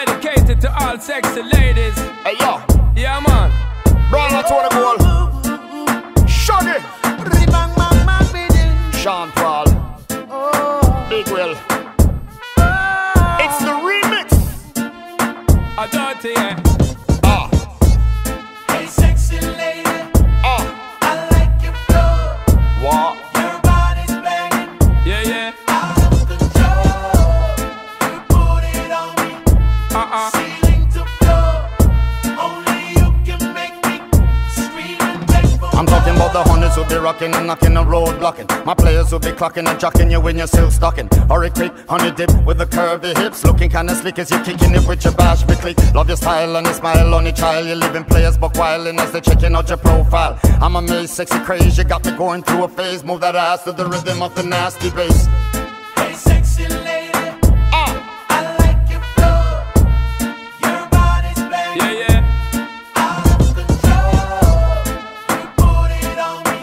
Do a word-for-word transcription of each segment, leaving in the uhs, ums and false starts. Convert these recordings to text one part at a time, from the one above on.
dedicated to all sexy ladies. Hey yo, yeah man. Brown out to the goal. Shaggy. Sean Paul. Big Will. It's the remix. I dirty, yeah. Ah. Hey, sexy lady. Ah. I like your flow. What? Your body's banging. Yeah, yeah. Out of control. You put it on me. Uh-uh. Ceiling to floor. Only you can make me scream and beg for I'm talking about the hundreds who be rocking and knocking the road blocking. My players who be clocking and jocking you when you're still stocking. Hurry quick, honey dip with the curvy hips. Looking kinda slick as you're kicking it with your bash click. Love your style and your smile on your child. You're living players but wildin' as they're checking out your profile. I'm amazed, sexy craze. You got me going through a phase. Move that ass to the rhythm of the nasty bass. Hey, sexy lady. Ah. I like your flow. Your body's banging. Yeah, yeah. Out of control. You put it on me.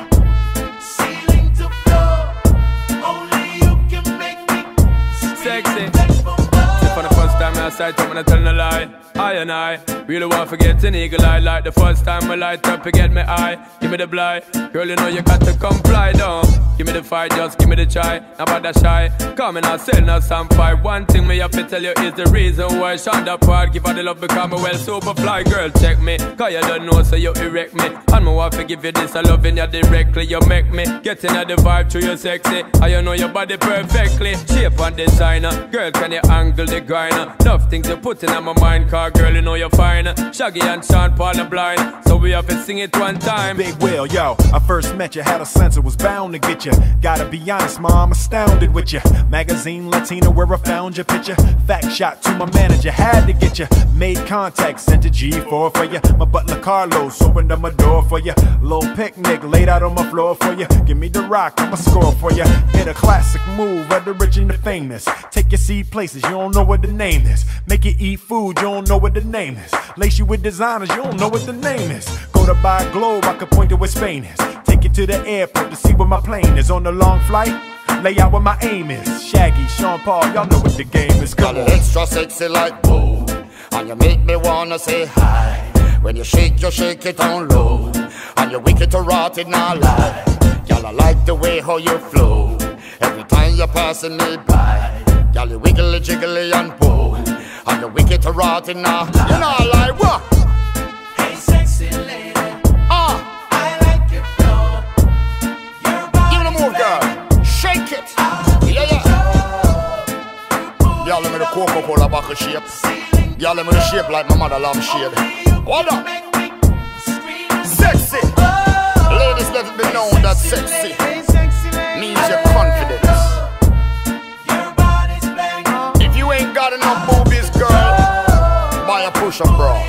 Ceiling to floor. Only you can make me scream Sexy. and beg for more. For the first time I sight up and I tell no lie. I and I really want to get an eagle eye. Like the first time I light up, you get me eye. Give me the blind. Girl, you know you got to comply down. Give me the fight, just give me the try. Now about that shy. Come and I'll sell now some fight. One thing me have to tell you is the reason why Shonda part. Give her the love because me well super fly. Girl, check me. Cause you don't know so you erect me. And me want to give you this, I loving you directly. You make me getting at the vibe to you sexy. And you know your body perfectly. Shape and designer. Girl, can you angle the grinder? Enough things you put in my mind. Cause girl, you know you're fine. Shaggy and Sean Paul are blind. So we have to sing it one time. Big Will, yo, I first met you, had a sense it was bound to get you. Gotta be honest, ma, I'm astounded with you. Magazine Latina where I found your picture. Fact shot to my manager, had to get you. Made contact, sent a G four for you. My butler Carlos opened up my door for you. Little picnic laid out on my floor for you. Give me the rock, I'ma score for you. Hit a classic move of the rich and the famous. Take your seed places, you don't know what the name is. Make you eat food, you don't know what the name is. Lace you with designers, you don't know what the name is. Go to buy a globe, I could point to where Spain is. Take you to the airport to see where my plane is. On the long flight, lay out where my aim is. Shaggy, Sean Paul, y'all know what the game is. Come Got on. it extra sexy like boom. And you make me wanna say hi. When you shake, you shake it on low. And you wicked to rot it, not lie. Y'all, I like the way how you flow. Every time you're passing me by. Y'all, you wiggly jiggly and boom. And you wicked to rot it, now. You know I like what? Hey, sexy lady. Ah. I like your flow. Your Give me the body's move, girl. banging. Shake it. Out of Yeah, yeah. control. Y'all, let me the Coca-Cola bottle shape. Y'all, let me the shape like my mother love shade. Hold up. Sexy. Ladies, let it be known that sexy means your confidence. If you ain't got enough boobies, girl, buy a push-up bra.